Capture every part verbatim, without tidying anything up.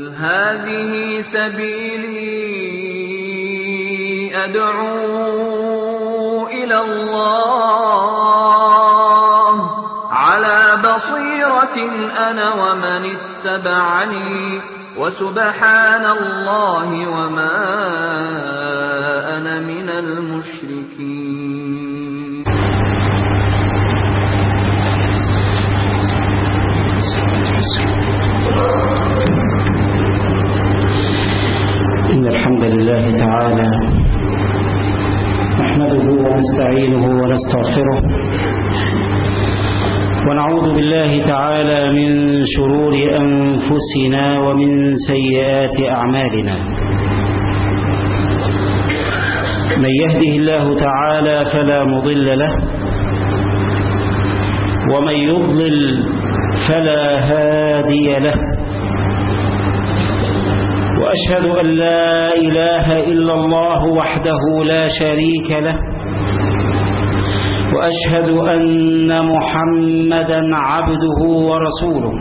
هذه سبيلي أدعو إلى الله على بصيرة أنا ومن اتبعني وسبحان الله وما أنا من المشركين. إن الحمد لله تعالى نحمده ونستعينه ونستغفره ونعوذ بالله تعالى من شرور أنفسنا ومن سيئات أعمالنا. من يهده الله تعالى فلا مضل له ومن يضلل فلا هادي له، وأشهد أن لا إله إلا الله وحده لا شريك له، وأشهد أن محمدا عبده ورسوله.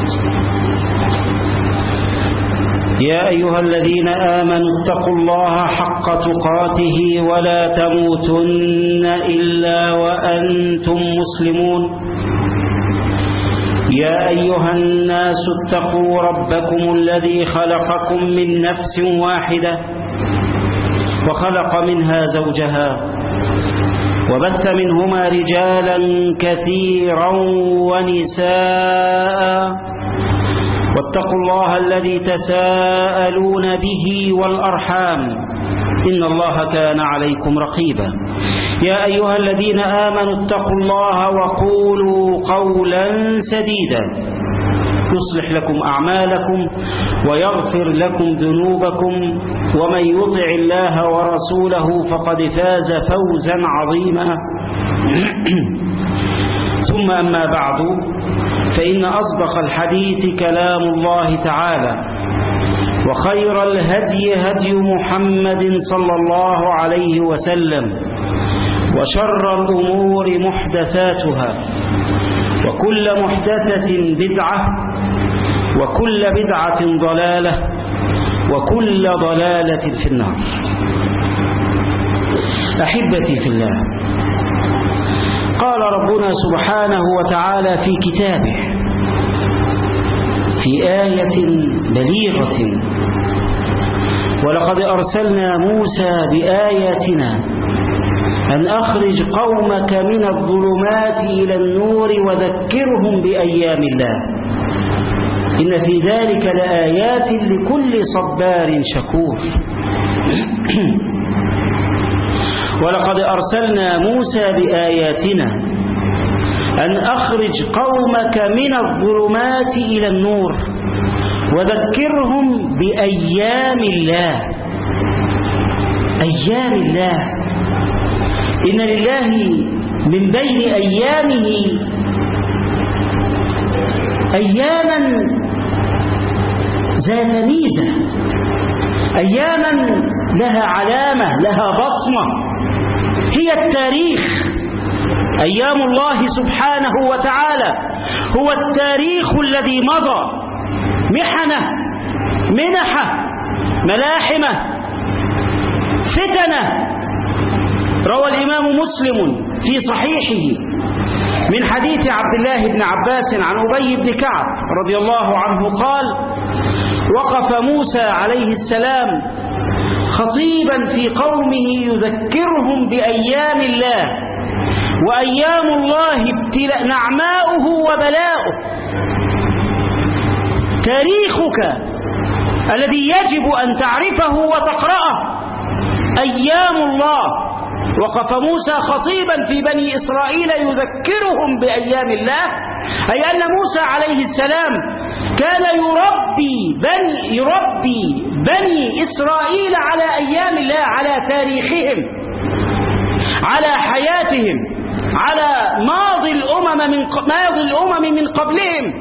يا أيها الذين آمنوا اتقوا الله حق تقاته ولا تموتن إلا وأنتم مسلمون. يا أيها الناس اتقوا ربكم الذي خلقكم من نفس واحدة وخلق منها زوجها وبث منهما رجالا كثيرا ونساء، واتقوا الله الذي تساءلون به والأرحام إن الله كان عليكم رقيبا. يا أيها الذين آمنوا اتقوا الله وقولوا قولا سديدا يصلح لكم أعمالكم ويغفر لكم ذنوبكم، ومن يطع الله ورسوله فقد فاز فوزا عظيما. ثم أما بعد، فإن أصدق الحديث كلام الله تعالى، وخير الهدي هدي محمد صلى الله عليه وسلم، وشر الأمور محدثاتها، وكل محدثة بدعة، وكل بدعة ضلالة، وكل ضلالة في النار. أحبتي في الله، قال ربنا سبحانه وتعالى في كتابه في آية بليغة: ولقد أرسلنا موسى بآياتنا أن أخرج قومك من الظلمات إلى النور وذكرهم بأيام الله إن في ذلك لآيات لكل صبار شكور. ولقد أرسلنا موسى بآياتنا أن أخرج قومك من الظلمات إلى النور وذكرهم بأيام الله. أيام الله، إن لله من بين أيامه أياما ذات ميزة، أياما لها علامة، لها بصمة، هي التاريخ. أيام الله سبحانه وتعالى هو التاريخ الذي مضى، محنة، منحة، ملاحمة، فتنة. روى الإمام مسلم في صحيحه من حديث عبد الله بن عباس عن أبي بن كعب رضي الله عنه قال: وقف موسى عليه السلام خطيبا في قومه يذكرهم بأيام الله، وأيام الله ابتلاء نعماؤه وبلاؤه. تاريخك الذي يجب أن تعرفه وتقرأه أيام الله. وقف موسى خطيبا في بني إسرائيل يذكرهم بأيام الله، أي أن موسى عليه السلام كان يربي بني, يربي بني إسرائيل على أيام الله، على تاريخهم، على حياتهم، على ماضي الأمم من ماضي الأمم من قبلهم.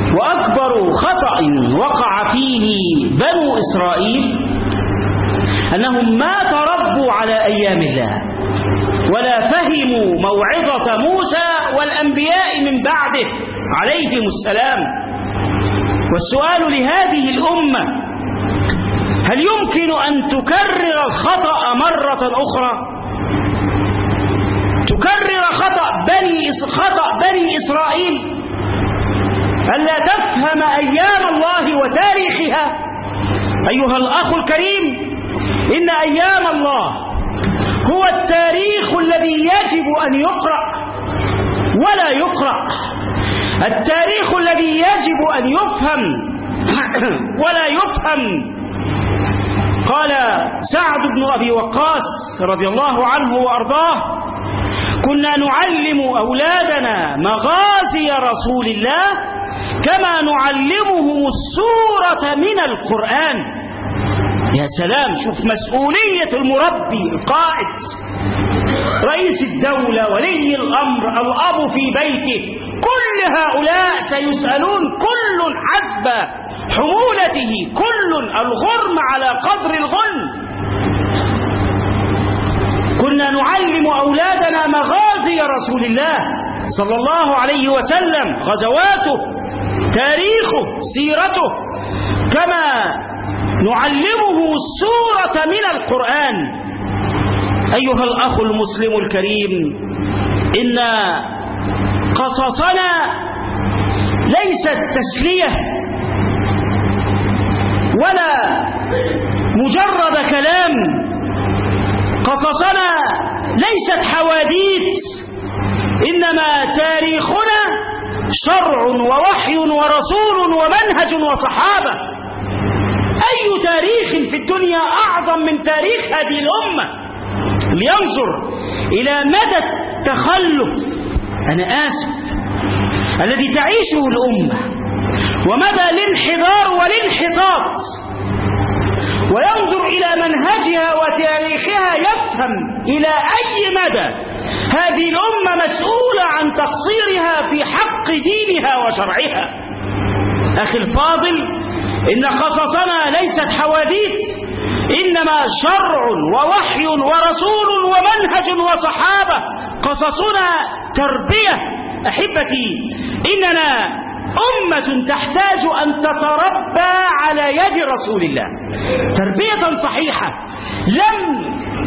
وأكبر خطأ وقع فيه بنو إسرائيل أنهم ما تربوا على أيام الله ولا فهموا موعظة موسى والأنبياء من بعده عليهم السلام. والسؤال لهذه الأمة: هل يمكن أن تكرر الخطأ مرة أخرى؟ تكرر خطأ بني خطأ بني إسرائيل، ألا تفهم أيام الله وتاريخها؟ أيها الأخ الكريم، إن أيام الله هو التاريخ الذي يجب أن يقرأ ولا يقرأ، التاريخ الذي يجب أن يفهم ولا يفهم. قال سعد بن أبي وقاص رضي الله عنه وأرضاه: كنا نعلم أولادنا مغازي رسول الله كما نعلمهم السورة من القرآن. يا سلام، شوف مسؤولية المربي القائد، رئيس الدولة، ولي الأمر، الأب في بيته، كل هؤلاء سيسألون كل حسب حمولته، كل الغرم على قدر الغنم. كنا نعلم أولادنا مغازي رسول الله صلى الله عليه وسلم، غزواته، تاريخه، سيرته، كما نعلمه السورة من القرآن. أيها الأخ المسلم الكريم، إن قصصنا ليست تسلية ولا مجرد كلام، قصصنا ليست حواديث، إنما تاريخنا شرع ووحي ورسول ومنهج وصحابة. أي تاريخ في الدنيا أعظم من تاريخ هذه الأمة؟ لينظر إلى مدى التخلف، أنا آسف، الذي تعيشه الأمة، ومدى الانحدار والانحطاط، وينظر إلى منهجها وتاريخها، يفهم إلى أي مدى هذه الأمة مسؤولة عن تقصيرها في حق دينها وشرعها. أخي الفاضل، إن قصصنا ليست حواديث، إنما شرع ووحي ورسول ومنهج وصحابة. قصصنا تربية. أحبتي، إننا أمة تحتاج أن تتربى على يد رسول الله تربية صحيحة. لم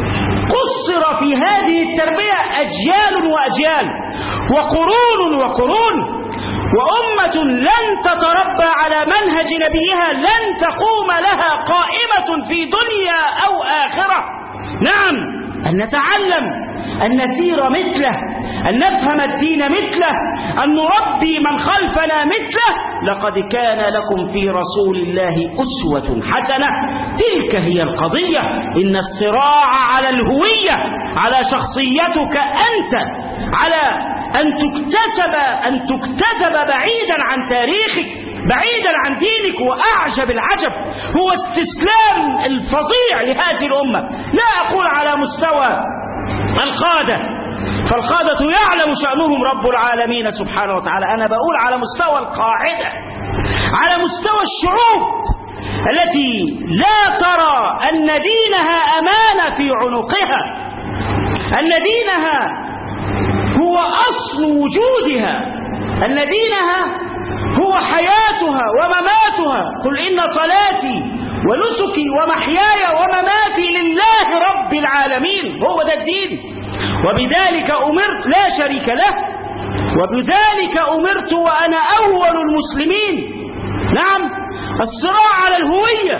قصر في هذه التربية أجيال وأجيال وقرون وقرون، وأمة لن تتربى على منهج نبيها لن تقوم لها قائمة في دنيا أو آخرة. نعم، أن نتعلم، أن نسير مثله، أن نفهم الدين مثله، أن نربي من خلفنا مثله. لقد كان لكم في رسول الله أسوة حسنة. تلك هي القضية. إن الصراع على الهوية، على شخصيتك أنت، على أن تكتسب أن تكتسب بعيدا عن تاريخك، بعيدا عن دينك. وأعجب العجب هو استسلام الفظيع لهذه الأمة. لا أقول على مستوى القادة، فالقادة يعلم شأنهم رب العالمين سبحانه وتعالى، أنا بقول على مستوى القاعدة، على مستوى الشعوب التي لا ترى أن دينها أمانة في عنقها، أن دينها هو أصل وجودها، أن دينها هو حياتها ومماتها. قل إن صلاتي ونسكي ومحياي ومماتي لله رب العالمين. هو ده الدين، وبذلك أمرت لا شريك له، وبذلك أمرت وأنا أول المسلمين. نعم، الصراع على الهوية.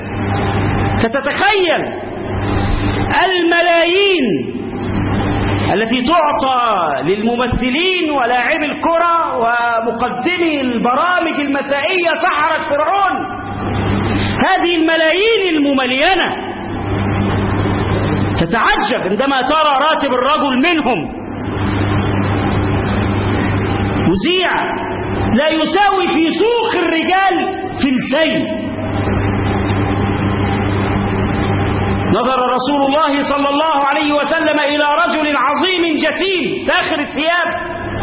فتتخيل الملايين التي تعطى للممثلين ولاعبي الكرة ومقدمي البرامج المسائية سحرة فرعون، هذه الملايين المملينة، تتعجب عندما ترى راتب الرجل منهم مذيع لا يساوي في سوق الرجال فلسين. نظر رسول الله صلى الله عليه وسلم إلى رجل عظيم جسيم ساخر الثياب،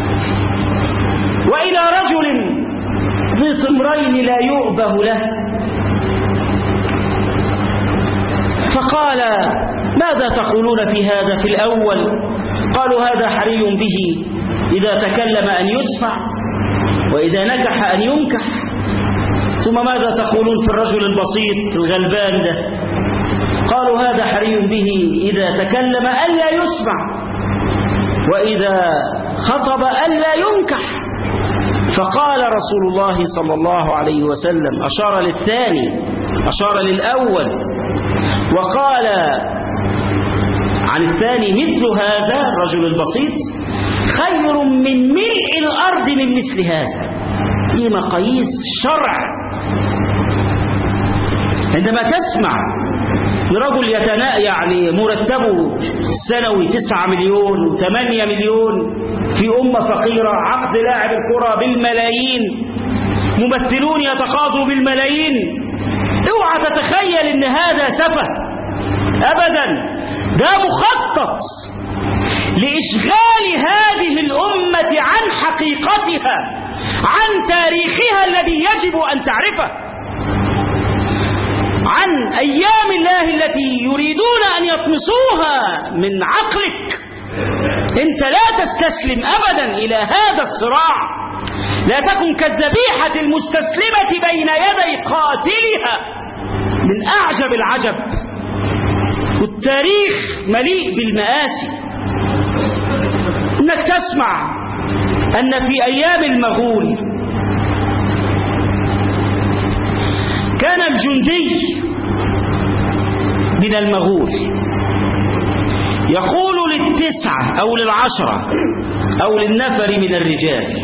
وإلى رجل ذي صمرين لا يؤبه له، فقال ماذا تقولون في هذا في الأول؟ قالوا هذا حري به إذا تكلم أن يدفع وإذا نكح أن ينكح. ثم ماذا تقولون في الرجل البسيط الغلبان ده؟ قالوا هذا حري به إذا تكلم ألا يسمع وإذا خطب ألا ينكح. فقال رسول الله صلى الله عليه وسلم أشار للثاني أشار للأول وقال عن الثاني مثل هذا الرجل البسيط خير من ملء الأرض من مثل هذا. دي مقاييس شرع. عندما تسمع رجل يتنا يعني مرتبه السنوي تسعة مليون وثمانية مليون في أمة فقيرة، عقد لاعب الكرة بالملايين، ممثلون يتقاضوا بالملايين، اوعى تتخيل ان هذا سفه ابدا. ده مخطط لإشغال هذه الأمة عن حقيقتها، عن تاريخها الذي يجب أن تعرفه، عن أيام الله التي يريدون أن يطمسوها من عقلك. أنت لا تستسلم أبدا إلى هذا الصراع. لا تكن كالذبيحة المستسلمة بين يدي قاتلها. من أعجب العجب، والتاريخ مليء بالمآسي، أنك تسمع أن في أيام المغول كان الجندي من المغول يقول للتسعة أو للعشرة أو للنفر من الرجال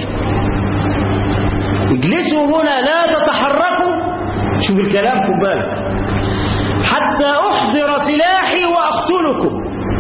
اجلسوا هنا لا تتحركوا، شوف الكلام خد بالك، حتى أحضر سلاحي وأقتلكم،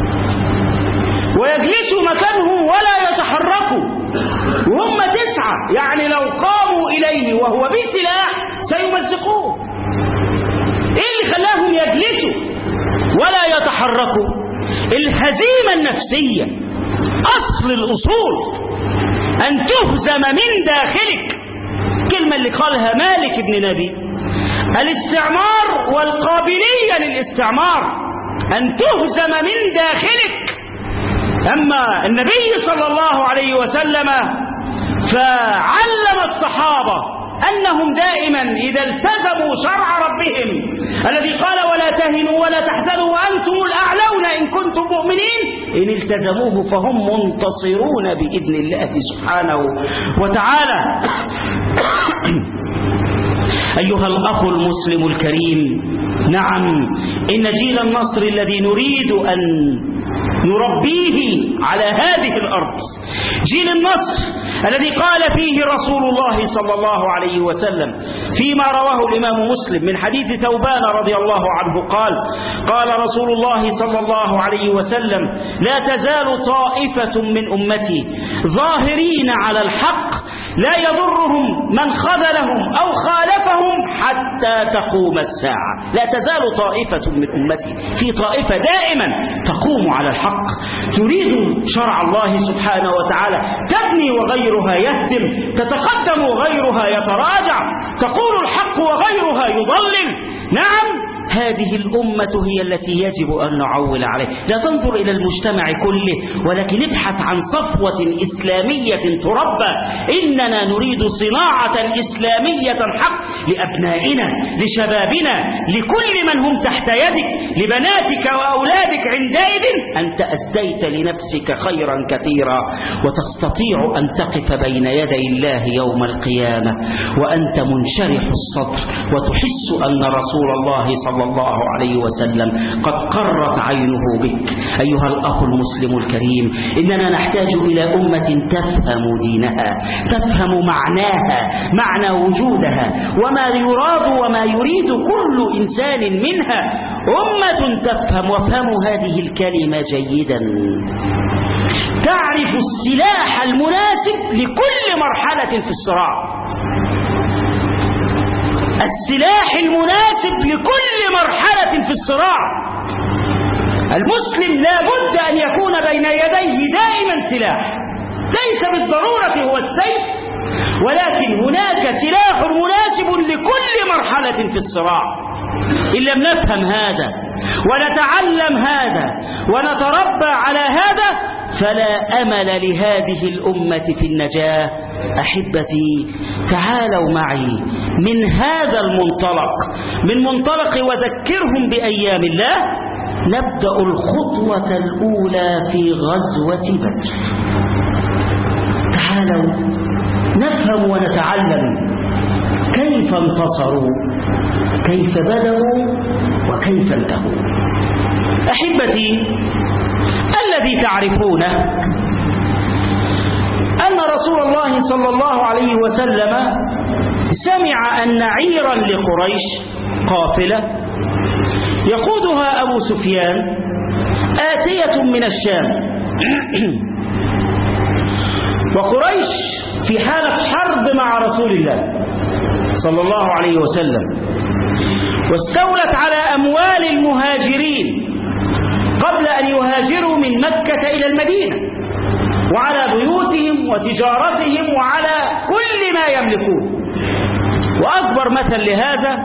ويجلسوا مكانهم ولا يتحركوا وهم تسعة، يعني لو قاموا إليه وهو بسلاح سيمزقوه. إيه اللي خلاهم يجلسوا ولا يتحركوا؟ الهزيمة النفسية، أصل الأصول أن تهزم من داخلك. كلمة اللي قالها مالك بن نبي، الاستعمار والقابلية للاستعمار أن تهزم من داخلك. أما النبي صلى الله عليه وسلم فعلم الصحابة أنهم دائما إذا التزموا شرع ربهم الذي قال ولا تهنوا ولا تحزنوا وأنتم الأعلون إن كنتم مؤمنين، إن التزموه فهم منتصرون بإذن الله سبحانه وتعالى. أيها الأخ المسلم الكريم، نعم إن جيل النصر الذي نريد أن نربيه على هذه الأرض، جيل النصر الذي قال فيه رسول الله صلى الله عليه وسلم فيما رواه الإمام مسلم من حديث ثوبان رضي الله عنه قال قال رسول الله صلى الله عليه وسلم لا تزال طائفة من أمتي ظاهرين على الحق لا يضرهم من خذلهم أو خالفهم حتى تقوم الساعة. لا تزال طائفة من أمتي، في طائفة دائما تقوم على الحق تريد شرع الله سبحانه وتعالى، تبني وغيرها يهدم، تتقدم وغيرها يتراجع، تقول الحق وغيرها يضلل. نعم هذه الأمة هي التي يجب أن نعول عليها. لا تنظر إلى المجتمع كله، ولكن ابحث عن صفوة إسلامية تربى. إننا نريد صناعة إسلامية حق لأبنائنا، لشبابنا، لكل من هم تحت يدك، لبناتك وأولادك. عندئذ أنت أسديت لنفسك خيرا كثيرا، وتستطيع أن تقف بين يدي الله يوم القيامة وأنت منشرح الصدر، وتحس أن رسول الله صلى الله عليه وسلم قد قرت عينه بك. أيها الأخ المسلم الكريم، إننا نحتاج إلى أمة تفهم دينها، تفهم معناها، معنى وجودها، وما يراد وما يريد كل إنسان منها. أمة تفهم، وافهموا هذه الكلمة جيدا، تعرف السلاح المناسب لكل مرحلة في الصراع، السلاح المناسب لكل مرحلة في الصراع. المسلم لا بد أن يكون بين يديه دائما سلاح، ليس بالضرورة هو السيف، ولكن هناك سلاح مناسب لكل مرحلة في الصراع. إن لم نفهم هذا ونتعلم هذا ونتربى على هذا فلا أمل لهذه الأمة في النجاة. أحبتي تعالوا معي من هذا المنطلق، من منطلق وذكرهم بأيام الله، نبدأ الخطوة الأولى في غزوة بدر. تعالوا نفهم ونتعلم كيف انتصروا، كيف بدأوا، وكيف انتهوا. أحبتي الذي تعرفونه أن رسول الله صلى الله عليه وسلم سمع أن عيرا لقريش قافلة يقودها أبو سفيان آتية من الشام، وقريش في حالة حرب مع رسول الله صلى الله عليه وسلم، واستولت على أموال المهاجرين قبل أن يهاجروا من مكة إلى المدينة، وعلى بيوتهم وتجارتهم وعلى كل ما يملكون. وأكبر مثل لهذا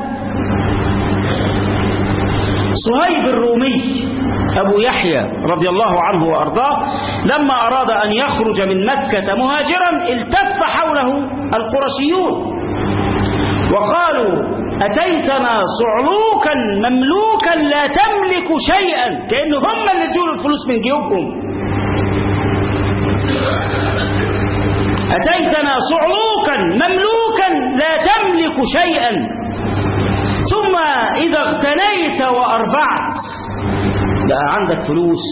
صهيب الرومي أبو يحيى رضي الله عنه وأرضاه، لما أراد أن يخرج من مكة مهاجرا التف حوله القرشيون وقالوا: أتيتنا صعلوكا مملوكا لا تملك شيئا، كأنه هم اللي ادوا الفلوس من جيوبهم. أتيتنا صعلوكا مملوكا لا تملك شيئا، ثم إذا اغتنيت وأربعت بقى عندك فلوس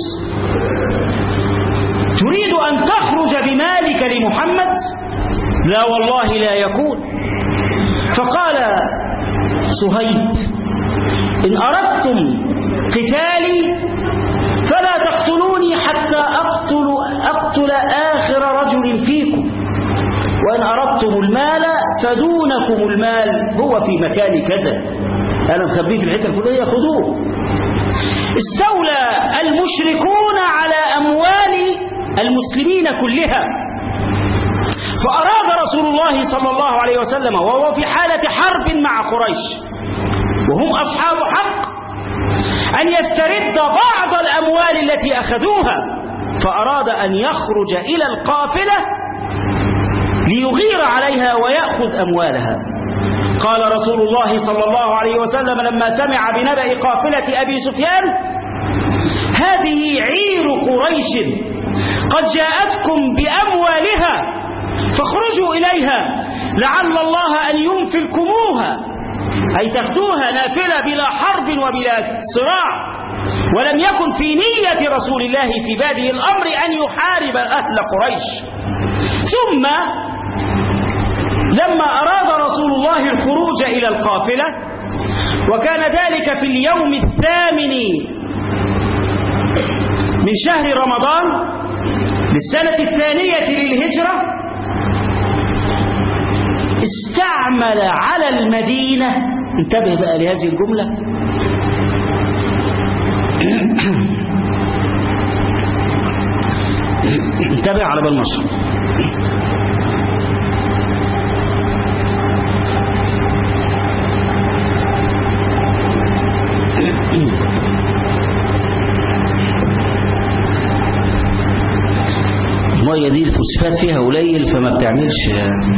تريد أن تخرج بمالك لمحمد؟ لا والله لا يكون. فقال صهيب: إن أردتم قتالي فلا تقتلوني حتى أقتل, أقتل آخر رجل فيكم، وإن أردتم المال فدونكم المال، هو في مكان كذا، أنا مخبيه في الحتة الفلانية، خذوه. استولى المشركون على أموال المسلمين كلها، فأراد رسول الله صلى الله عليه وسلم وهو في حالة حرب مع قريش وهم أصحاب حق أن يسترد بعض الأموال التي أخذوها، فأراد أن يخرج إلى القافلة ليغير عليها ويأخذ أموالها. قال رسول الله صلى الله عليه وسلم لما سمع بنبأ قافلة أبي سفيان: هذه عير قريش قد جاءتكم بأموالها فاخرجوا إليها لعل الله أن ينفلكموها، أي تاخذوها نافلة بلا حرب وبلا صراع. ولم يكن في نية رسول الله في بادئ الأمر أن يحارب أهل قريش. ثم لما أراد رسول الله الخروج إلى القافلة، وكان ذلك في اليوم الثامن من شهر رمضان للسنة الثانية للهجرة، استعمل على المدينة، انتبه بقى لهذه الجملة، انتبه على بالمصر، المية دي الفوسفات فيها قليل فما بتعملش.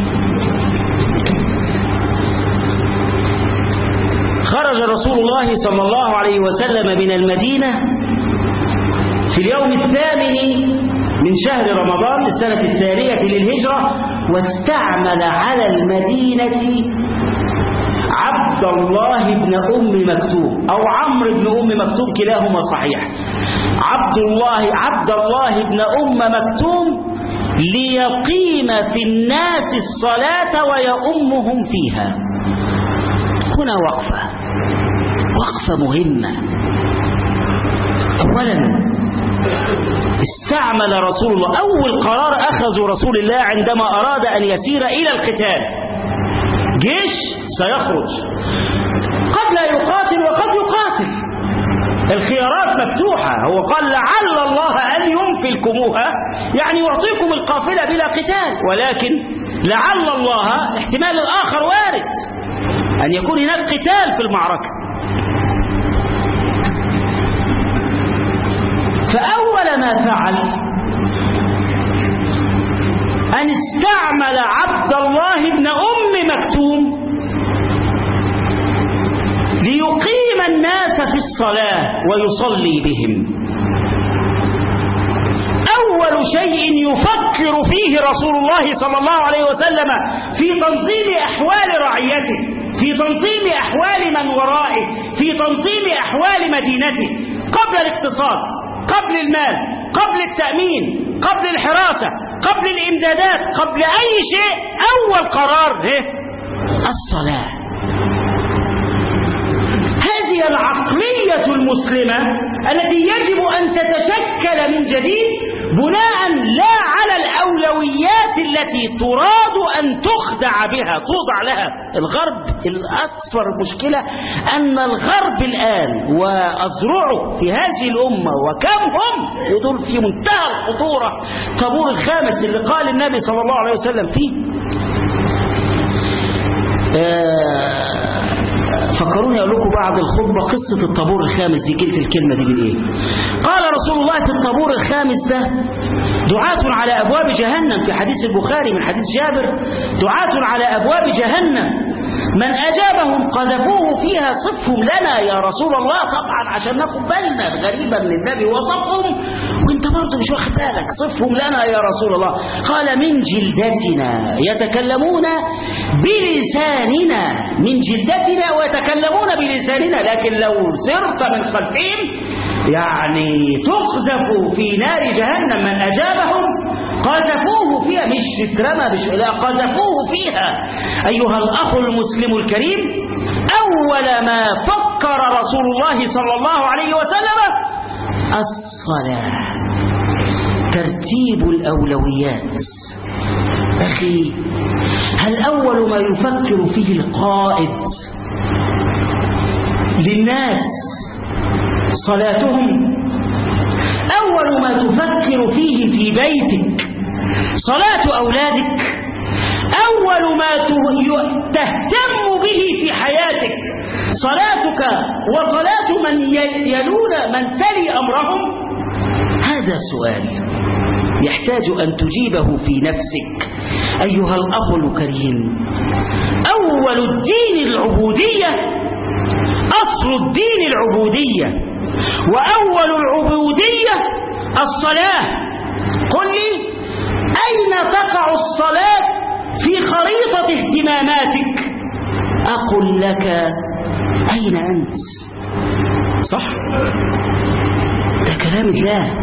خرج رسول الله صلى الله عليه وسلم من المدينة في اليوم الثامن من شهر رمضان السنة الثانية للهجرة، واستعمل على المدينة عبد الله بن أم مكتوم أو عمرو بن أم مكتوم، كلاهما صحيح. عبد الله عبد الله بن أم مكتوم ليقيم في الناس الصلاة ويؤمهم فيها. هنا وقفة وقفة مهمة. أولا استعمل رسول الله، أول قرار أخذ رسول الله عندما أراد أن يسير إلى القتال، جيش سيخرج، قد لا يقاتل وقد يقاتل، الخيارات مفتوحة. هو قال لعل الله أن ينفلكموها، يعني يعطيكم القافلة بلا قتال، ولكن لعل الله احتمال الآخر وارد أن يكون هناك قتال في المعركة. ويصلي بهم. أول شيء يفكر فيه رسول الله صلى الله عليه وسلم في تنظيم أحوال رعيته، في تنظيم أحوال من ورائه، في تنظيم أحوال مدينته، قبل الاقتصاد، قبل المال، قبل التأمين، قبل الحراسة، قبل الإمدادات، قبل أي شيء، أول قرار هي الصلاة. هذه العقلية المسلمة التي يجب أن تتشكل من جديد بناء لا على الأولويات التي تراد أن تخدع بها، توضع لها. الغرب الأكثر مشكلة أن الغرب الآن وأذرعه في هذه الأمة وكم هم ودول في منتهى الخطورة. طابور الخامس اللي قال النبي صلى الله عليه وسلم فيه آه فكروني أقول لكم بعد الخطبة قصة الطابور الخامس دي، قلت الكلمة دي بالإيه؟ قال رسول الله في الطابور الخامس ده: دعاة على أبواب جهنم، في حديث البخاري من حديث جابر: دعاة على أبواب جهنم من أجابهم قذفوه فيها، صفهم لنا يا رسول الله. طبعا عشان ناخد بالنا، غريبا من النبي وصفهم وانت برضه مش واخد بالك، صفهم لنا يا رسول الله. قال: من جلدتنا يتكلمون بلساننا، من جلدتنا ويتكلمون بلساننا، لكن لو سرت من خلفهم يعني تقذف في نار جهنم من أجابهم قذفوه فيها، مش اترمى بش... لا قذفوه فيها. أيها الأخ المسلم الكريم، أول ما فكر رسول الله صلى الله عليه وسلم الصلاة، ترتيب الأولويات. أخي، هل أول ما يفكر فيه القائد للناس صلاتهم؟ أول ما تفكر فيه في بيتك صلاة أولادك؟ أول ما تهتم به في حياتك صلاتك وصلاة من يلون من تلي أمرهم؟ هذا سؤال يحتاج أن تجيبه في نفسك أيها الأخ الكريم. أول الدين العبودية، أصل الدين العبودية، وأول العبودية الصلاة. قل لي أين تقع الصلاة في خريطة اهتماماتك؟ أقول لك أين أنت؟ صح؟ ده كلام الله.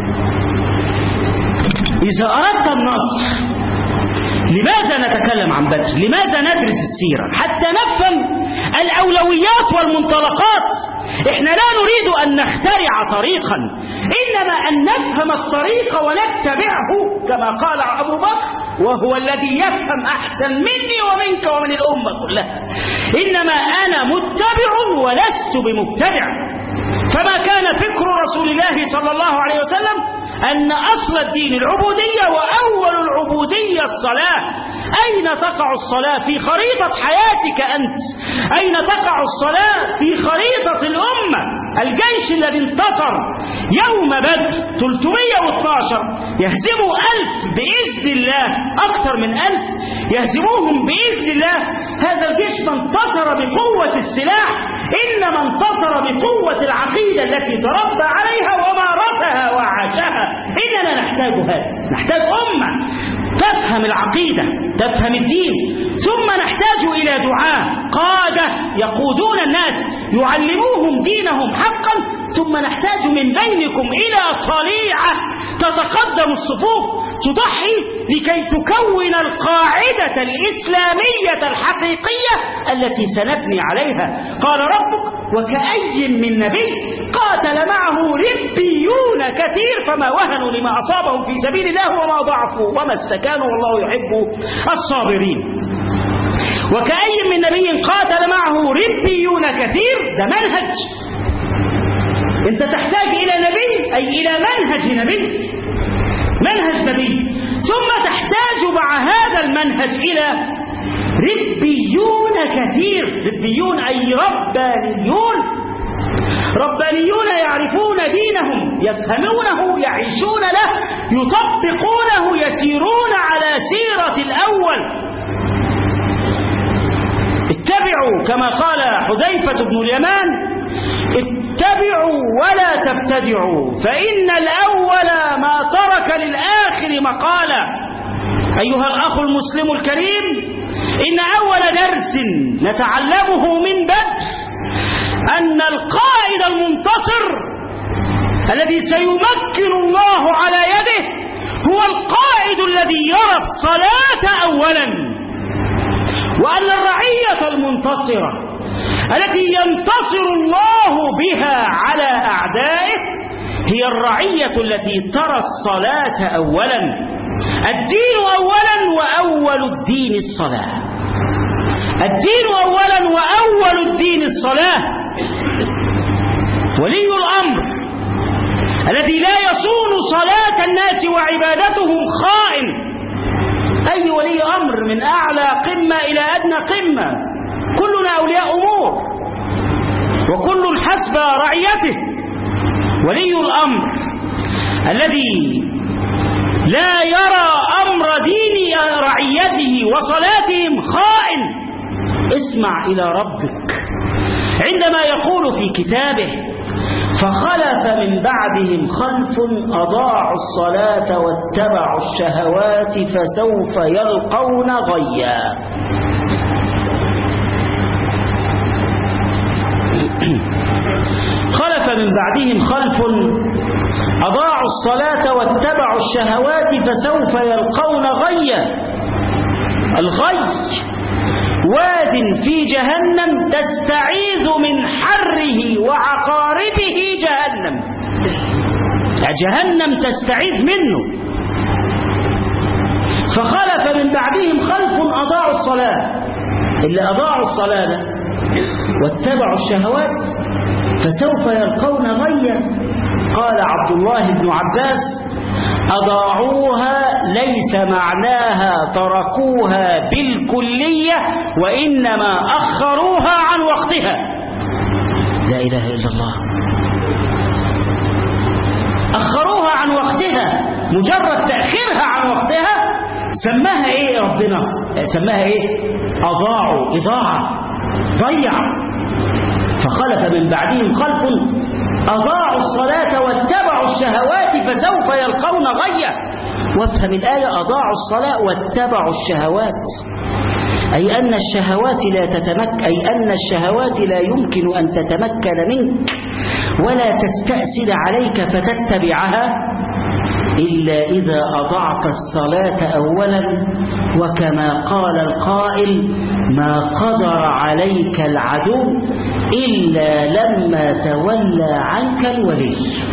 إذا أردت النصر، لماذا نتكلم عن بدر؟ لماذا ندرس السيرة؟ حتى نفهم الأولويات والمنطلقات. إحنا لا نريد أن نخترع طريقا، إنما أن نفهم الطريق ونتبعه كما قال أبو بكر، وهو الذي يفهم أحسن مني ومنك ومن الأمة كلها. إنما أنا متبع ولست بمبتدع. فما كان فكر رسول الله صلى الله عليه وسلم أن أصل الدين العبودية وأول العبودية الصلاة. أين تقع الصلاة في خريطة حياتك أنت؟ أين تقع الصلاة في خريطة الأمة؟ الجيش الذي انتصر يوم بدر ثلاثمائة واثناشر يهزموا ألف بإذن الله، أكثر من ألف يهزموهم بإذن الله. هذا الجيش ما انتصر بقوة السلاح، إنما انتصر بقوة العقيدة التي تربى عليها ومارسها وعاشها. إننا نحتاج هذا، نحتاج أمة تفهم العقيدة، تفهم الدين. ثم نحتاج إلى دعاة قادة يقودون الناس يعلموهم دينهم حقا. ثم نحتاج من بينكم إلى صليعة تتقدم الصفوف تضحي لكي تكون القاعدة الإسلامية الحقيقية التي سنبني عليها. قال ربك: وكأي من نبي قاتل معه ربيون كثير فما وهنوا لما أصابهم في سبيل الله وما ضعفوا وما استكانوا والله يحب الصابرين. وكأي من نبي قاتل معه ربيون كثير، ده منهج. انت تحتاج إلى نبي، أي إلى منهج نبي، منهج نبي. ثم تحتاج مع هذا المنهج إلى ربيون كثير. ربيون أي ربانيون، ربانيون يعرفون دينهم، يفهمونه، يعيشون له، يطبقونه، يسيرون على سيرة الأول. اتبعوا كما قال حذيفة بن اليمان اتبعوا ولا تبتدعوا فإن الأول ما ترك للآخر مقالا. أيها الأخ المسلم الكريم، إن أول درس نتعلمه من بدر أن القائد المنتصر الذي سيمكن الله على يده هو القائد الذي يرى الصلاة أولا، وأن الرعية المنتصرة التي ينتصر الله بها على أعدائه هي الرعية التي ترى الصلاة أولا. الدين أولا وأول الدين الصلاة. الدين أولا وأول الدين الصلاة. ولي الأمر الذي لا يصون صلاة الناس وعبادتهم خائن. أي ولي أمر من أعلى قمة إلى أدنى قمة، كلنا أولياء أمور وكل حسب رعيته. ولي الأمر الذي لا يرى أمر دين رعيته وصلاتهم خائن. اسمع إلى ربك عندما يقول في كتابه: فخلف من بعدهم خلف أضاعوا الصلاة واتبعوا الشهوات فسوف يلقون غيا. خلف من بعدهم خلف أضاعوا الصلاة واتبعوا الشهوات فسوف يلقون غيا. الغي واد في جهنم تستعيذ من حره وعقاربه جهنم. جهنم تستعيذ منه. فخلف من بعدهم خلف أضاعوا الصلاة، اللي أضاعوا الصلاة واتبعوا الشهوات فسوف يلقون غيا. قال عبد الله بن عباس: أضاعوها ليس معناها تركوها بالكلية، وإنما أخروها عن وقتها. لا إله إلا الله. أخروها عن وقتها، مجرد تأخيرها عن وقتها سماها إيه ربنا؟ سماها إيه؟ أضاعوا، إضاعة، ضيع. فخلف من بعدهم خلف أضاعوا الصلاة واتبعوا الشهوات فسوف يلقون غيا. وافهم الآية: أضاعوا الصلاة واتبعوا الشهوات، أي أن الشهوات لا تتمكن، أي أن الشهوات لا يمكن أن تتمكن منك ولا تستأسد عليك فتتبعها إلا إذا أضعت الصلاة أولا. وكما قال القائل: ما قدر عليك العدو إلا لما تولى عنك الولي.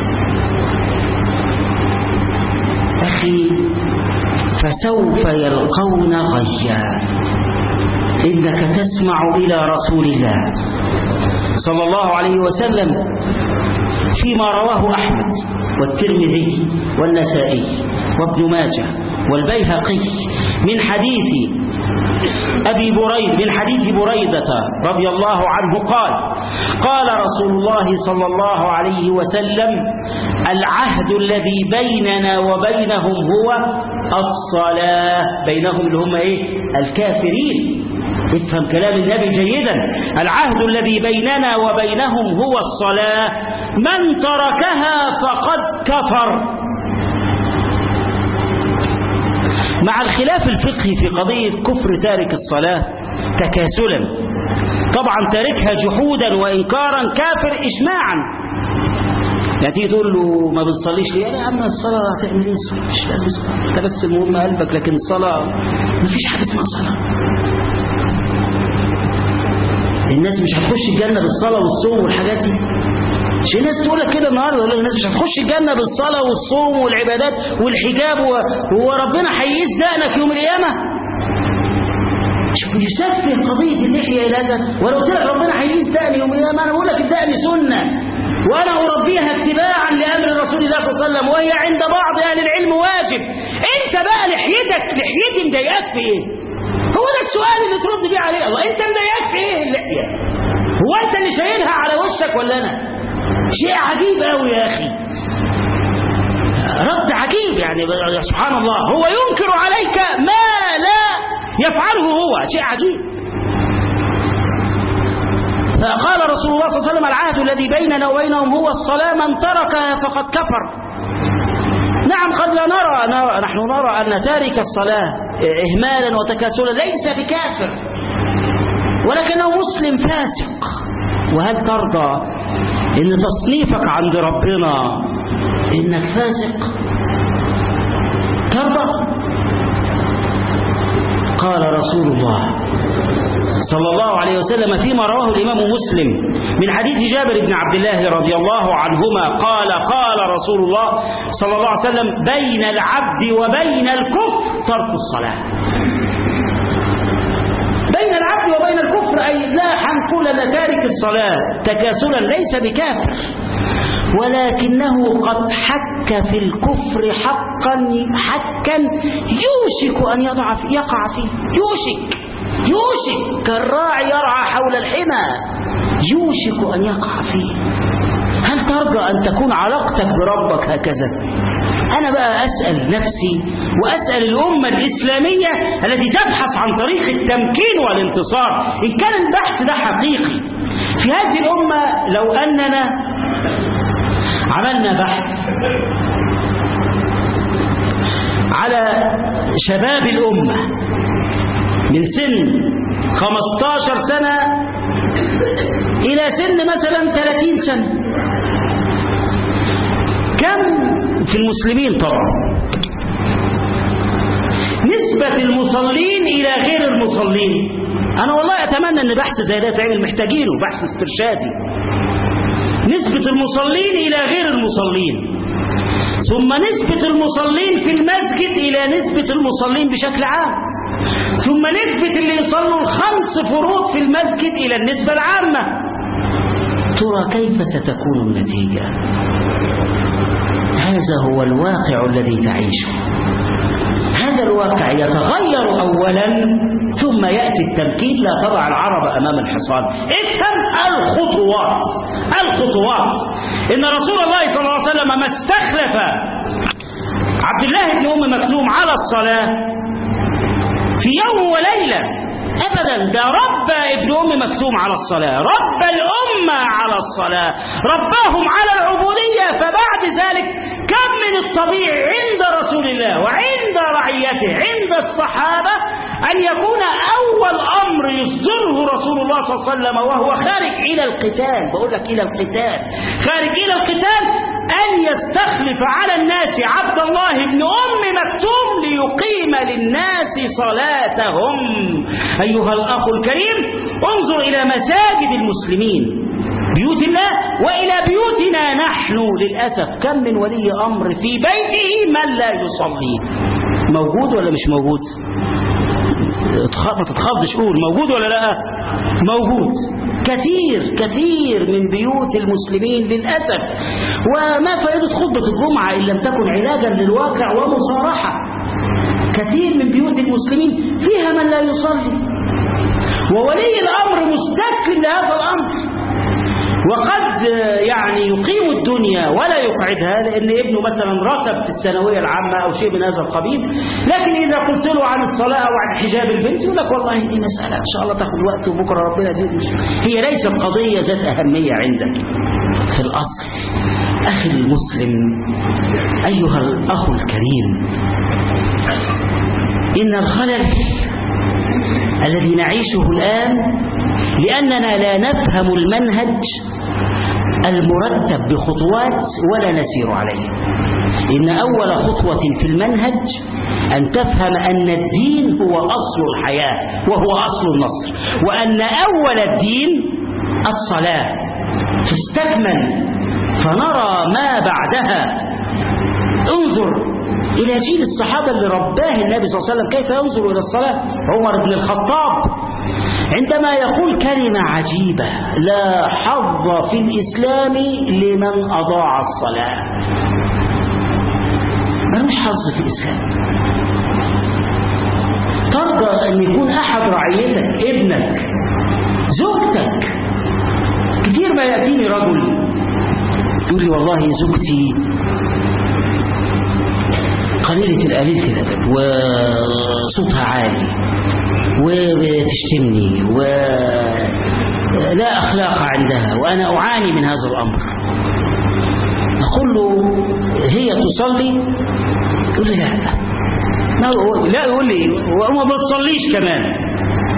أخي، فسوف يلقون غيا. إنك تسمع إلى رسول الله صلى الله عليه وسلم فيما رواه أحمد والترمذي والنسائي وابن ماجه والبيهقي من حديث أبي بريد من حديث بريدة رضي الله عنه قال: قال رسول الله صلى الله عليه وسلم: العهد الذي بيننا وبينهم هو الصلاة. بينهم اللي هم إيه؟ الكافرين. افهم كلام النبي جيدا. العهد الذي بيننا وبينهم هو الصلاة، من تركها فقد كفر. مع الخلاف الفقهي في قضية كفر تارك الصلاة تكاسلا، طبعا تاركها جحودا وإنكارا كافر إجماعا. يعني تيجي تقول له ما بتصليش ليه؟ يا عم الصلاة هتعمل ايه؟ مش لازم انت بس المهم قلبك، لكن الصلاة مفيش حاجة اسمها صلاة. الناس مش هتخش الجنة بالصلاة والصوم والحاجات دي. مش الناس تقول لك كده النهارده، يقول لك الناس مش هتخش الجنة بالصلاة والصوم والعبادات والحجاب، وهو ربنا هيقيس دقنك يوم القيامة؟ شوف يسفه قضية اللحية إلى هذا. ولو قلت لك ربنا هيقيس دقني يوم القيامة، أنا بقول لك الدقن سنة وأنا أربيها اتباعا لأمر رسول الله صلى الله عليه وسلم، وهي عند بعض أهل العلم واجب. أنت بقى لحيتك لحيتي مضايقاك في إيه؟ هو ده السؤال اللي ترد بيه عليه. الله، أنت مضايقاك في إيه اللحية؟ هو أنت اللي شايلها على وشك ولا أنا؟ شيء عجيب قوي يا أخي، رد عجيب. يعني سبحان الله، هو ينكر عليك ما لا يفعله هو، شيء عجيب. فقال رسول الله صلى الله عليه وسلم العهد الذي بيننا وبينهم هو الصلاة، من تركها فقد كفر. نعم قد لا نرى, نرى نحن نرى أن تارك الصلاة إهمالا وتكاسلا ليس بكافر، ولكنه مسلم فاسق. وهل ترضى إن تصنيفك عند ربنا إنك فاسق؟ ترضى؟ قال رسول الله صلى الله عليه وسلم فيما رواه الإمام مسلم من حديث جابر بن عبد الله رضي الله عنهما قال قال رسول الله صلى الله عليه وسلم بين العبد وبين الكفر ترك الصلاة. بين العبد وبين الكفر أي لا حنقول أن تارك الصلاة تكاسلا ليس بكافر، ولكنه قد حك في الكفر حقا حكا يوشك أن يضع في يقع فيه، يوشك يوشك كالراعي يرعى حول الحمى، يوشك أن يقع فيه. هل ترجى أن تكون علاقتك بربك هكذا؟ أنا بقى أسأل نفسي وأسأل الأمة الإسلامية التي تبحث عن طريق التمكين والانتصار، إن كان البحث ده حقيقي في هذه الأمة، لو أننا عملنا بحث على شباب الأمة من سن خمستاشر سنة إلى سن مثلا ثلاثين سنة، كم في المسلمين طبعا نسبة المصلين إلى غير المصلين؟ أنا والله أتمنى أن بحث زي ده تعمل، محتاجينه بحث استرشادي. نسبة المصلين إلى غير المصلين، ثم نسبة المصلين في المسجد إلى نسبة المصلين بشكل عام، ثم نسبة اللي يصلوا الخمس فروض في المسجد إلى النسبة العامة. ترى كيف ستكون النتيجة؟ هذا هو الواقع الذي تعيشه. هذا الواقع يتغير أولا ثم يأتي التمكين. لا تضع العرب أمام الحصان، افهم الخطوات الخطوات إن رسول الله صلى الله عليه وسلم ما استخلف عبد الله بن أم مكتوم على الصلاة في يوم وليلة أبدا، ده ربى ابن أم مكتوم على الصلاة، ربى الأمة على الصلاة، رباهم على العبودية. فبعد ذلك كم من الطبيعي عند رسول الله وعند رعيته عند الصحابة أن يكون أول أمر يصدره رسول الله صلى الله عليه وسلم وهو خارج إلى القتال، بقول لك إلى القتال، خارج إلى القتال، أن يستخلف على الناس عبد الله بن أم مكتوم ليقيم للناس صلاتهم. أيها الأخ الكريم، انظر إلى مساجد المسلمين بيوت الله وإلى بيوتنا نحن. للأسف كم من ولي أمر في بيته من لا يصلي. موجود ولا مش موجود؟ ما تتخضش، قول موجود ولا لا؟ موجود كثير كثير من بيوت المسلمين للأسف. وما فائدة خطبة الجمعة إن لم تكن علاجا للواقع ومصارحة؟ كثير من بيوت المسلمين فيها من لا يصلي، وولي الأمر مستسلم لهذا الأمر، وقد يعني يقيم الدنيا ولا يقعدها لأن ابنه مثلا رتب في الثانوية العامة أو شيء من هذا القبيل. لكن إذا قلت له عن الصلاة أو عن حجاب البنت يقول لك والله دي مسألة إن شاء الله تاخد وقت وبكرة ربنا دي، هي ليست قضية ذات أهمية عندك. في الأصل أخي المسلم، أيها الأخ الكريم، إن الخلل الذي نعيشه الآن لأننا لا نفهم المنهج المرتب بخطوات ولا نسير عليه. إن أول خطوة في المنهج أن تفهم أن الدين هو أصل الحياة وهو أصل النصر، وأن أول الدين الصلاة. فاستكمل فنرى ما بعدها. انظر إلى جيل الصحابة اللي رباه النبي صلى الله عليه وسلم كيف ينظر إلى الصلاة. عمر بن الخطاب عندما يقول كلمة عجيبة: لا حظ في الإسلام لمن أضاع الصلاة. ملوش حظ في الإسلام. ترجى أن يكون أحد رعيتك، ابنك، زوجتك. كتير ما يأتيني رجل يقول لي والله زوجتي قليلة الأليل في الأدب وصوتها عالي وبتشتمني ولا أخلاق وأنا أعاني من هذا الأمر. أقول له هي تصلي؟ يقول لي لا لا يقول لي وما بتصليش كمان.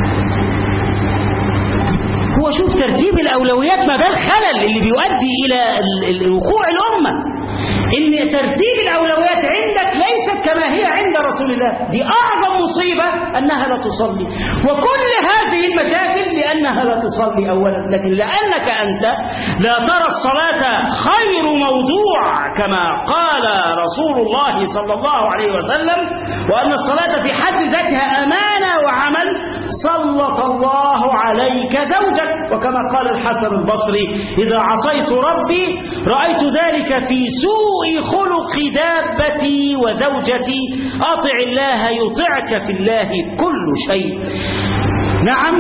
هو شوف ترتيب الأولويات ما ده الخلل اللي بيؤدي إلى وقوع الأمة، إن ترتيب الأولويات عندك ليست كما هي عند رسول الله. دي أعظم مصيبة أنها لا تصلي، وكل هذه المشاكل لأنها لا تصلي أولا، لكن لأنك أنت لا ترى الصلاة خير موضوع كما قال رسول الله صلى الله عليه وسلم، وأن الصلاة في حد ذاتها أمانة وعمل، سلط الله عليك زوجك، وكما قال الحسن البصري إذا عصيت ربي رأيت ذلك في سوء خلق دابتي وزوجتي، أطع الله يطعك في الله كل شيء. نعم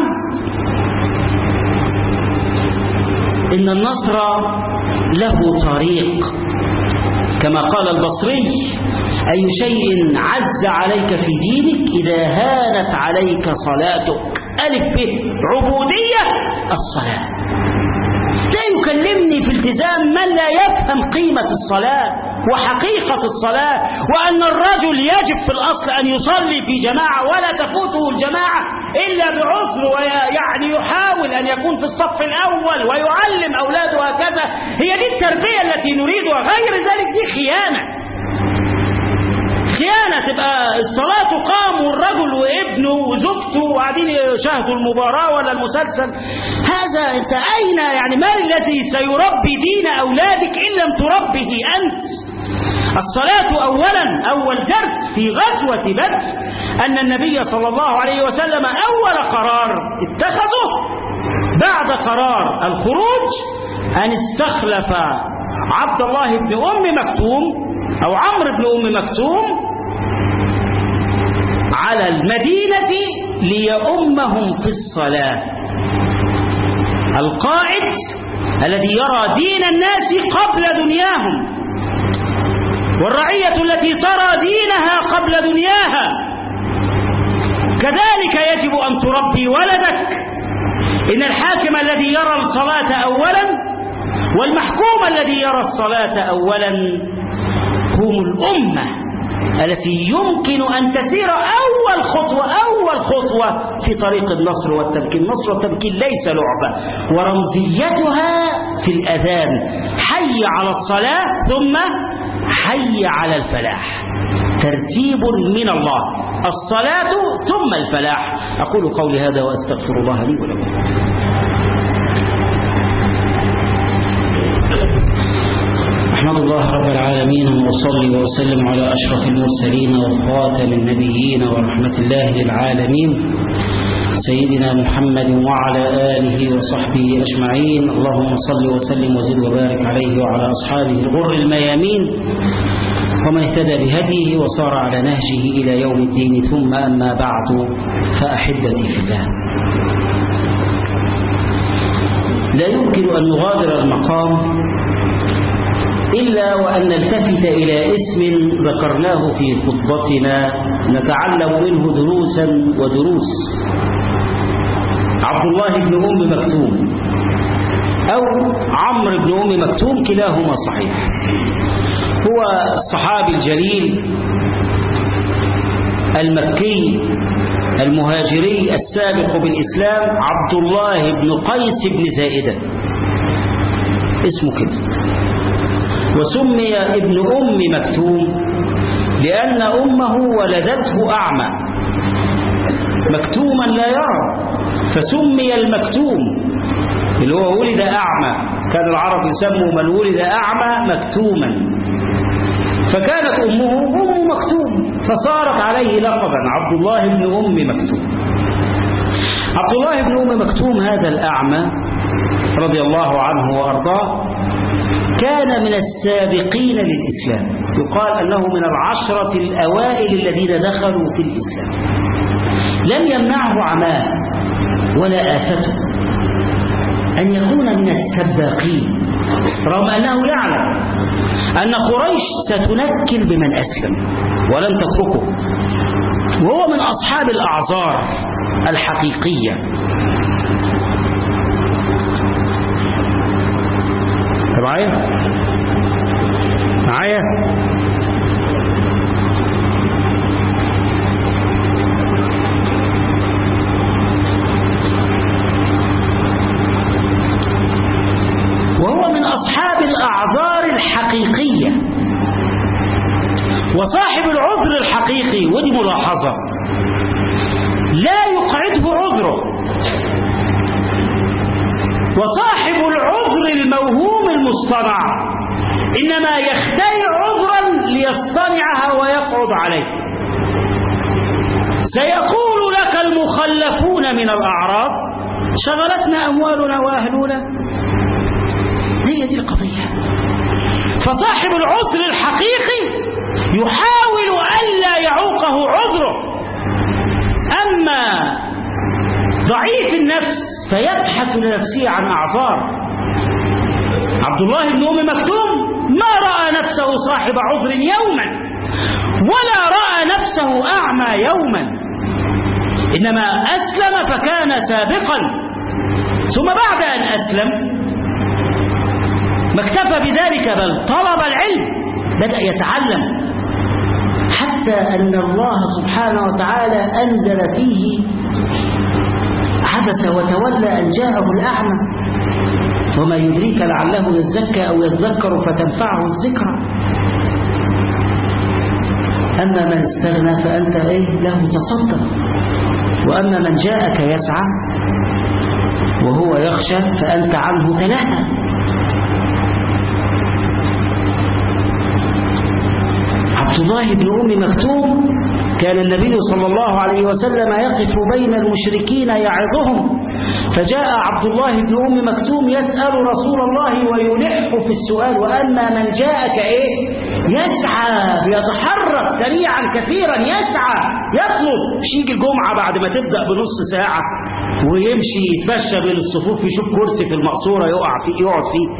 إن النصر له طريق، كما قال البصري أي شيء عز عليك في دينك إذا هانت عليك صلاتك. ألف به عبودية الصلاة. لا يكلمني في التزام من لا يفهم قيمة الصلاة وحقيقة الصلاة، وأن الرجل يجب في الأصل أن يصلي في جماعة ولا تفوته الجماعة إلا بعذر، ويعني يحاول أن يكون في الصف الأول ويعلم أولاده هكذا. هي دي التربية التي نريدها، غير ذلك دي خيانة. خيانة تبقى الصلاة تقام والرجل وابنه وزوجته وقاعدين يشاهدوا المباراة ولا المسلسل. هذا أنت أين يعني ما الذي سيربي دين أولادك إن لم تربه أنت؟ الصلاة أولا. أول درس في غزوة بدر أن النبي صلى الله عليه وسلم أول قرار اتخذه بعد قرار الخروج أن استخلف عبد الله بن أم مكتوم أو عمرو بن أم مكتوم على المدينة ليؤمهم في الصلاة. القائد الذي يرى دين الناس قبل دنياهم، والرعية التي ترى دينها قبل دنياها. كذلك يجب أن تربي ولدك. إن الحاكم الذي يرى الصلاة أولا والمحكوم الذي يرى الصلاة أولا هم الأمة التي يمكن أن تسير أول خطوة أول خطوة في طريق النصر والتمكين. النصر والتمكين ليس لعبة، ورمزيتها في الأذان حي على الصلاة ثم حي على الفلاح، ترتيب من الله، الصلاة ثم الفلاح. أقول قولي هذا وأستغفر الله لي ولكم. أحمد الله رب العالمين وأصلي وأسلم على أشرف المرسلين وخاتم النبيين ورحمة الله للعالمين سيدنا محمد وعلى آله وصحبه أجمعين. اللهم صل وسلم وزد وبارك عليه وعلى أصحابه الغر الميامين ومن اهتدى بهديه وصار على نهجه إلى يوم الدين. ثم أما بعد، فأحبتي في الله، لا يمكن أن نغادر المقام إلا وأن نلتفت إلى اسم ذكرناه في خطبتنا نتعلم منه دروسا ودروس. عبد الله بن أم مكتوم أو عمرو بن أم مكتوم كلاهما صحيح. هو الصحابي الجليل المكي المهاجري السابق بالإسلام عبد الله بن قيس بن زائدة، اسمه كده. وسمي ابن أم مكتوم لأن أمه ولدته أعمى، مكتوما لا يرى، فسمي المكتوم اللي هو ولد أعمى. كان العرب يسموا من ولد أعمى مكتوما، فكانت أمه أم مكتوم فصارت عليه لقبا عبد الله بن أم مكتوم. عبد الله بن أم مكتوم هذا الأعمى رضي الله عنه وأرضاه كان من السابقين للإسلام، يقال أنه من العشرة الأوائل الذين دخلوا في الإسلام. لم يمنعه عماه ولا آفته أن يكون من السباقين، رغم أنه يعلم أن قريش ستنكل بمن أسلم ولن تتركه، وهو من أصحاب الأعذار معايا معايا وهو من أصحاب الأعذار الحقيقية وصاحب العذر الحقيقي. ودي ملاحظة، لا يقعده عذره. وصاحب العذر الموهوم المصطنع إنما يخترع عذرا ليصطنعها ويقعد عليه. سيقول لك المخلفون من الأعراب شغلتنا أموالنا وأهلنا. هي دي القضية. فصاحب العذر الحقيقي يحاول ألا يعوقه عذره. أما ضعيف النفس فيبحث لنفسه عن أعذار. عبد الله بن أم مكتوم ما رأى نفسه صاحب عذر يوما ولا رأى نفسه أعمى يوما، إنما أسلم فكان سابقا. ثم بعد أن أسلم ما اكتفى بذلك بل طلب العلم، بدأ يتعلم، حتى أن الله سبحانه وتعالى أنزل فيه عبس وتولى أن جاءه الأعمى وما يدريك لعله يزكى أو يذكر فتنفعه الذكرى. أما من استغنى فأنت إيه له تصدق، وأما من جاءك يسعى وهو يخشى فأنت عنه تلهى. عبد الله بن أم مكتوم كان النبي صلى الله عليه وسلم يقف بين المشركين يعظهم، فجاء عبد الله بن أم مكتوم يسأل رسول الله ويلح في السؤال. وأما من جاءك إيه يسعى، يتحرك سريعا كثيرا، يسعى يطلب. مش يجي الجمعة بعد ما تبدأ بنص ساعة ويمشي يتمشى بين الصفوف يشوف كرسي في المقصورة يقع فيه يقعد فيه.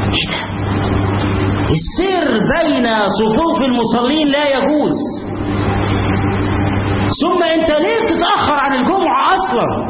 السير بين صفوف المصلين لا يجوز. ثم انت ليه تتأخر عن الجمعة اصلا؟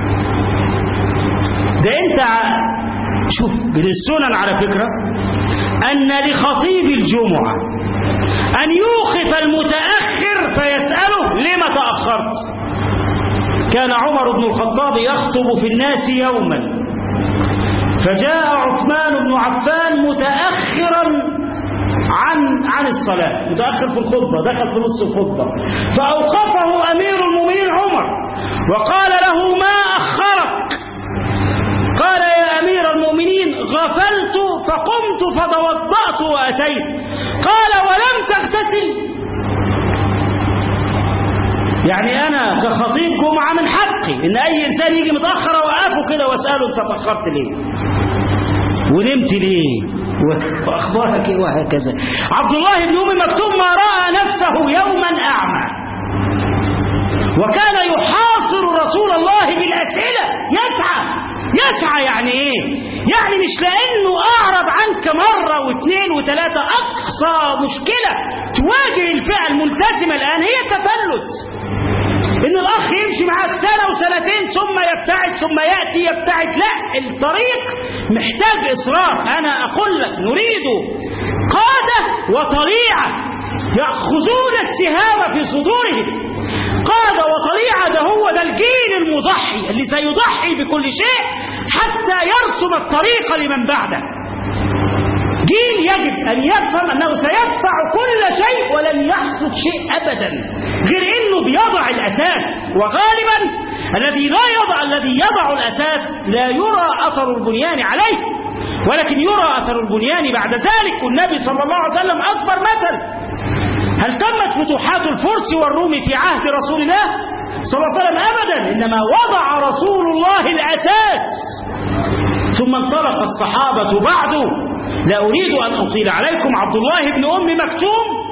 ده انت شوف من السنن على فكرة ان لخطيب الجمعة ان يوقف المتأخر فيسأله لما تأخرت. كان عمر بن الخطاب يخطب في الناس يوما، فجاء عثمان بن عفان متأخرا عن عن الصلاة، متأخر في الخطبة، دخل في نص الخطبة، فأوقفه أمير المؤمنين عمر وقال له ما أخرك؟ قال يا أمير المؤمنين غفلت فقمت فتوضأت وأتيت. قال ولم تغتسل؟ يعني أنا كخطيب جمعة من حقي إن أي إنسان يجي متأخر أوقفه كده وأسأله أنت تأخرت ليه؟ ونمت ليه؟ وأخبارك إيه؟ وهكذا. عبد الله بن أم مكتوم ما رأى نفسه يوما أعمى، وكان يحاصر رسول الله بالأسئلة. يسعى يسعى يعني إيه؟ يعني مش لأنه أعرض عنك مرة واثنين وثلاثة. أقصى مشكلة تواجه الفئة الملتزمة الآن هي تفلت. إن الأخ يمشي معاك سنة وسنتين ثم يبتعد ثم يأتي يبتعد. لا، الطريق محتاج إصرار. أنا أقول لك نريد قادة وطليعة يأخذون السهام في صدورهم. قادة وطليعة، ده هو ده الجيل المضحي اللي سيضحي بكل شيء حتى يرسم الطريق لمن بعده. جيل يجب أن يفهم أنه سيدفع كل شيء ولن يحصد شيء أبدا غير أنه بيضع الأساس. وغالبا الذي لا يضع الذي يضع الأساس لا يرى أثر البنيان عليه، ولكن يرى أثر البنيان بعد ذلك. والنبي صلى الله عليه وسلم أكبر مثل. هل تمت فتوحات الفرس والروم في عهد رسول الله صلى الله عليه وسلم؟ أبدا، إنما وضع رسول الله الأساس ثم انطلق الصحابة بعده. لا أريد أن أطيل عليكم. عبد الله بن أم مكتوم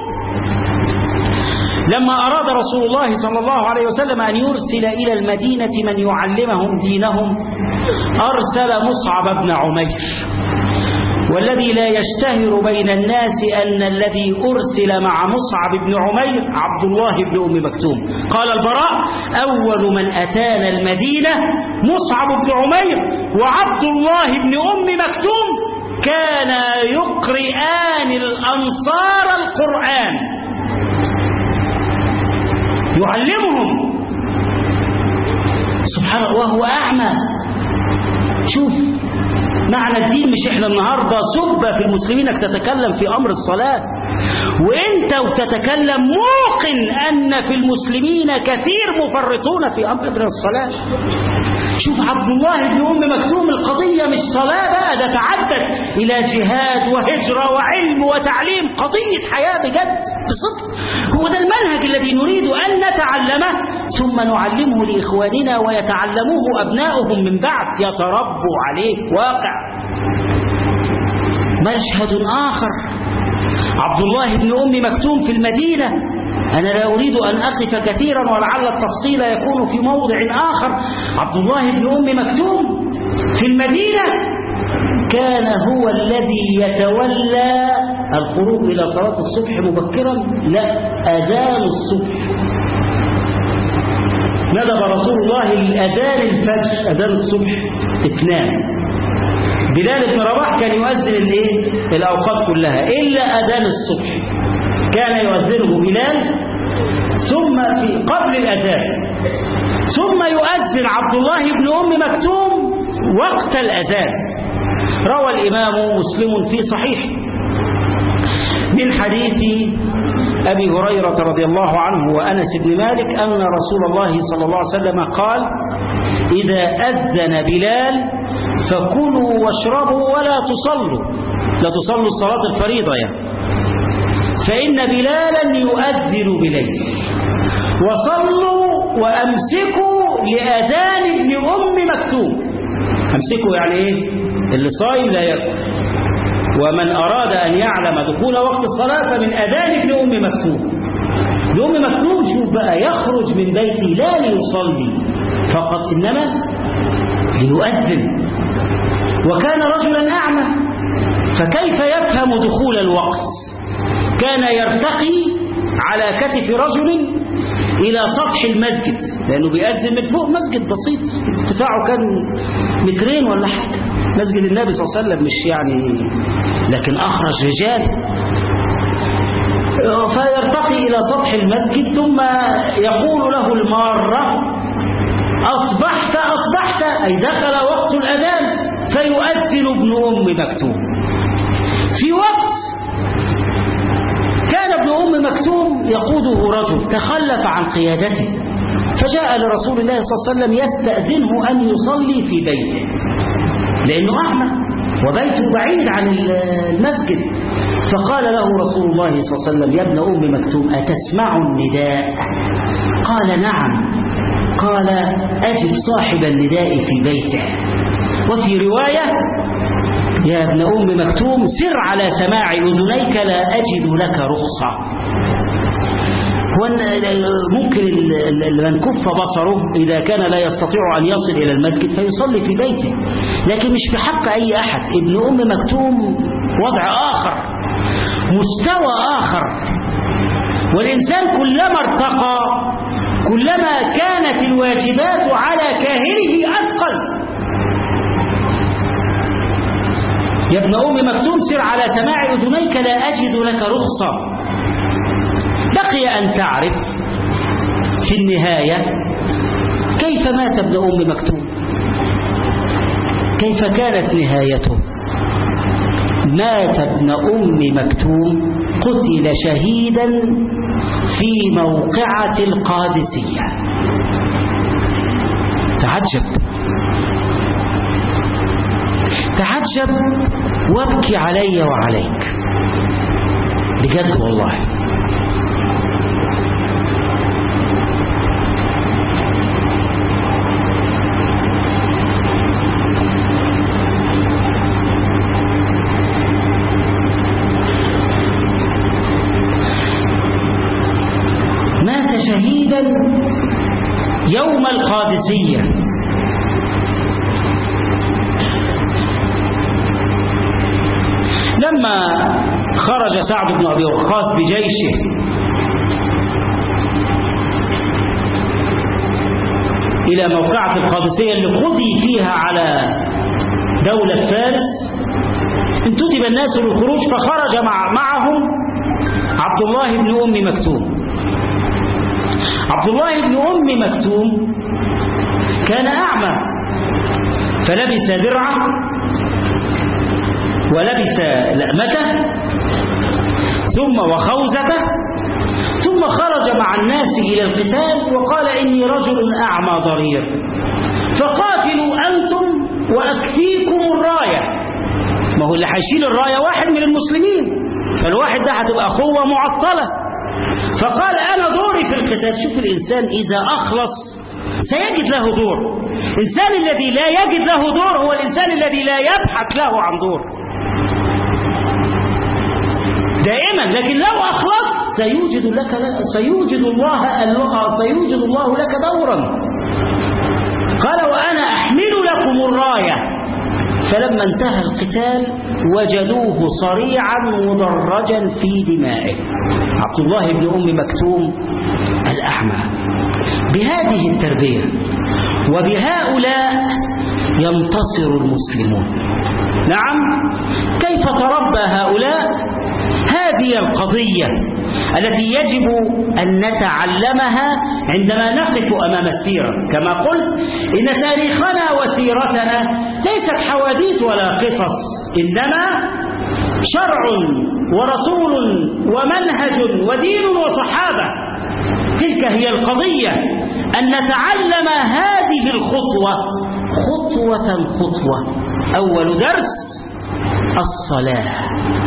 لما أراد رسول الله صلى الله عليه وسلم أن يرسل إلى المدينة من يعلمهم دينهم أرسل مصعب بن عمير. والذي لا يشتهر بين الناس أن الذي أرسل مع مصعب بن عمير عبد الله بن أم مكتوم. قال البراء أول من أتانا المدينة مصعب بن عمير، وعبد الله بن أم مكتوم كانا يقرئان الأنصار القرآن، يعلمهم سبحان الله وهو أعمى. شوف معنى الدين، مش احنا النهاردة سبة في المسلمين انك تتكلم في أمر الصلاة، وانت وتتكلم موقن أن في المسلمين كثير مفرطون في أمر الصلاة. شوف عبد الله بن أم مكتوم، القضية مش صلاة بقى، ده تعدت إلى جهاد وهجرة وعلم وتعليم، قضية حياة بجد بصدق. هو ده المنهج الذي نريد أن نتعلمه ثم نعلمه لإخواننا ويتعلموه أبناؤهم من بعد، يتربوا عليه واقع. مشهد آخر، عبد الله بن أم مكتوم في المدينة. أنا لا أريد أن أقف كثيرا ولعل التفصيل يكون في موضع آخر. عبد الله بن أم مكتوم في المدينة كان هو الذي يتولى الخروج إلى صلاة الصبح مبكرا، لا أذان الصبح. ندب رسول الله لأذان الفجر، أذان الصبح اثنان. بلال بن رباح كان يؤذن الايه الأوقات كلها إلا أذان الصبح، كان يؤذنه بلال ثم في قبل الأذان، ثم يؤذن عبد الله بن أم مكتوم وقت الأذان. روى الإمام مسلم في صحيح من حديث أبي هريرة رضي الله عنه وأنس بن مالك أن رسول الله صلى الله عليه وسلم قال: إذا أذن بلال فكلوا واشربوا ولا تصلوا، لا تصلوا الصلاة الفريضة يعني، فإن بلالا يؤذن بليل، وصلوا وأمسكوا لأذان ابن أم مكتوم. أمسكوا يعني إيه؟ اللي صايم لا يأكل. ومن أراد أن يعلم دخول وقت الصلاة فمن أذان ابن أم مكتوم. ابن أم مكتوم شوف بقى، يخرج من بيته لا ليصلي فقط إنما ليؤذن، وكان رجلا أعمى، فكيف يفهم دخول الوقت؟ كان يرتقي على كتف رجل إلى سطح المسجد، لأنه بيأذن من فوق مسجد بسيط ارتفاعه كان مترين ولا حاجة، مسجد النبي صلى الله عليه وسلم، مش يعني، لكن أخرج رجال. فيرتقي إلى سطح المسجد ثم يقول له المارة: أصبحت أصبحت، أي دخل وقت الأذان. فيؤذن ابن أم مكتوم. في وقت كان ابن أم مكتوم يقوده رجل تخلف عن قيادته، فجاء لرسول الله صلى الله عليه وسلم يستأذنه أن يصلي في بيته، لأنه أعمى وبيته بعيد عن المسجد. فقال له رسول الله صلى الله عليه وسلم: يا ابن أم مكتوم أتسمع النداء؟ قال: نعم. قال: أجد صاحب النداء في بيته. وفي رواية: يا ابن أم مكتوم سر على سماع أذنيك لا أجد لك رخصة. ممكن من كف بصره إذا كان لا يستطيع أن يصل إلى المسجد فيصلي في بيته، لكن مش في حق أي أحد. ابن أم مكتوم وضع آخر، مستوى آخر. والإنسان كلما ارتقى كلما كانت الواجبات على كاهله أثقل. يا ابن أم مكتوم سر على سماع أذنيك لا أجد لك رخصة. بقي أن تعرف في النهاية كيف مات ابن أم مكتوم، كيف كانت نهايته. مات ابن أم مكتوم، قتل شهيدا في موقعة القادسية. تعجب تعجب وابكي علي وعليك بجد والله. مات شهيدا يوم القادسية. لما خرج سعد بن أبي وقاص بجيشه إلى موقعة القادسية اللي قضي فيها على دولة فارس، انتدب الناس للخروج فخرج مع معهم عبد الله بن أم مكتوم. عبد الله بن أم مكتوم كان أعمى، فلبس درعه ولبس لأمته ثم وخوذته، ثم خرج مع الناس إلى القتال وقال إني رجل أعمى ضرير، فقاتلوا أنتم وأكفيكم الراية. ما هو اللي هيشيل الراية واحد من المسلمين، فالواحد ده هتبقى قوة معطلة. فقال أنا دوري في القتال. شوف الإنسان إذا أخلص سيجد له دور. الإنسان الذي لا يجد له دور هو الإنسان الذي لا يبحث له عن دور دائما، لكن لو أخلص سيوجد لك سيوجد الله سيوجد الله لك دورا. قال وأنا أحمل لكم الراية. فلما انتهى القتال وجدوه صريعا مدرجا في دمائه، عبد الله بن أم مكتوم الأعمى. بهذه التربية وبهؤلاء ينتصر المسلمون. نعم، كيف تربى هؤلاء؟ هذه القضية التي يجب أن نتعلمها عندما نقف أمام السيرة. كما قلت إن تاريخنا وسيرتنا ليست حواديت ولا قصص، إنما شرع ورسول ومنهج ودين وصحابة. تلك هي القضية، أن نتعلم هذه الخطوة خطوة خطوة. أول درس الصلاة.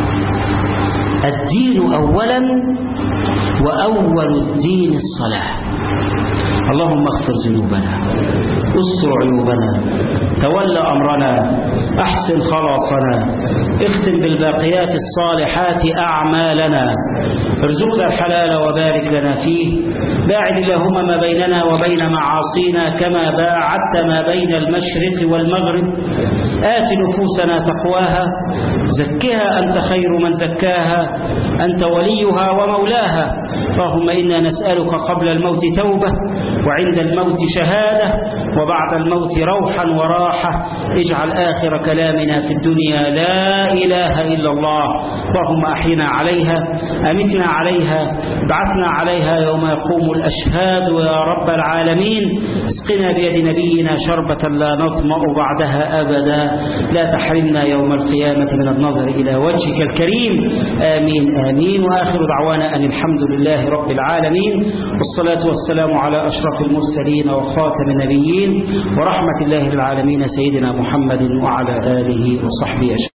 الدين أولا وأول الدين الصلاة. اللهم اغفر ذنوبنا، استر عيوبنا، تول أمرنا، أحسن خلاصنا، اختم بالباقيات الصالحات أعمالنا، ارزقنا الحلال وبارك لنا فيه، باعد اللهم ما بيننا وبين معاصينا كما باعدت ما بين المشرق والمغرب. آت نفوسنا تقواها، زكها أنت خير من زكاها، أنت وليها ومولاها. اللهم إنا نسألك قبل الموت توبة، وعند الموت شهادة، وبعد الموت روحا وراحة. اجعل آخر كلامنا في الدنيا لا إله إلا الله. اللهم أحينا عليها، أمتنا عليها، بعثنا عليها يوم يقوم الأشهاد يا رب العالمين. اسقنا بيد نبينا شربة لا نظمأ بعدها أبدا. لا تحرمنا يوم القيامة من النظر إلى وجهك الكريم. آمين آمين. وآخر دعوانا أن الحمد لله رب العالمين، والصلاة والسلام على أشرف المرسلين وخاتم النبيين ورحمة الله للعالمين سيدنا محمد وعلى آله وصحبه أجمعين.